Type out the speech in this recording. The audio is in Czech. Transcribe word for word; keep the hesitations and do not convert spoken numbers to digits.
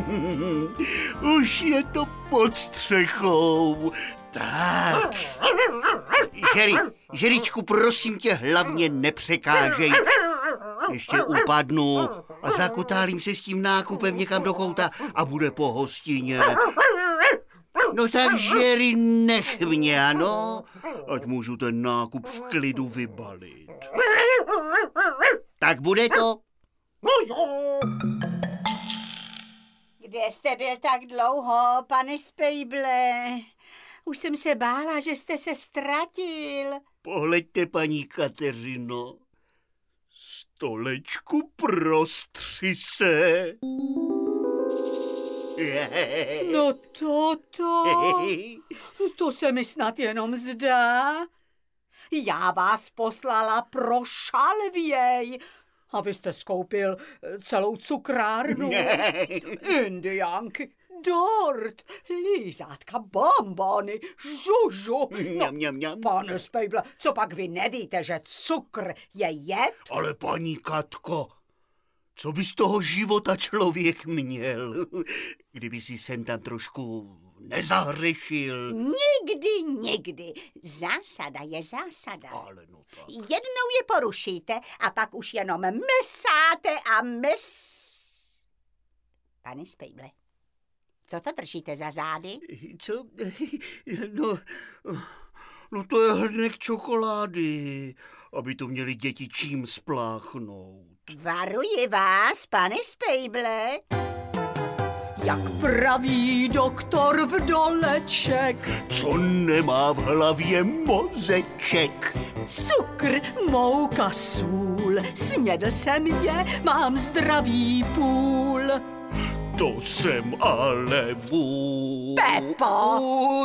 Už je to pod střechou. Tak. Žeri, Žeričku, prosím tě, hlavně nepřekážej. Ještě upadnu a zakutálím se s tím nákupem někam do kouta a bude po hostině. No tak, Žeri, nech mě, ano? Ať můžu ten nákup v klidu vybalit. Tak bude to? No jo. Kde jste byl tak dlouho, pane Spejble? Už jsem se bála, že jste se ztratil. Pohleďte, paní Kateřino. Stolečku prostřise. No toto, to se mi snad jenom zdá. Já vás poslala pro šalvěj, abyste skoupil celou cukrárnu. Indiánky, dort, lízátka, bonbony, žužu. No, Mňam, mňam. pane Spejble, co pak vy nevíte, že cukr je jed? Ale paní Katko, co by z toho života člověk měl, kdyby si sem tam trošku nezahřešil? Nikdy, nikdy. Zásada je zásada. Ale no tak. Jednou je porušíte a pak už jenom mlsáte a mys... Pane Spejble, co to držíte za zády? Co? No, no to je hrnek čokolády, aby to měli děti čím spláchnout. Varuji vás, pane Spejble. Jak praví doktor Vdoleček, Co nemá v hlavě mozeček? cukr, mouka, sůl, snědl jsem je, mám zdravý půl. To jsem ale vůl. Pepo!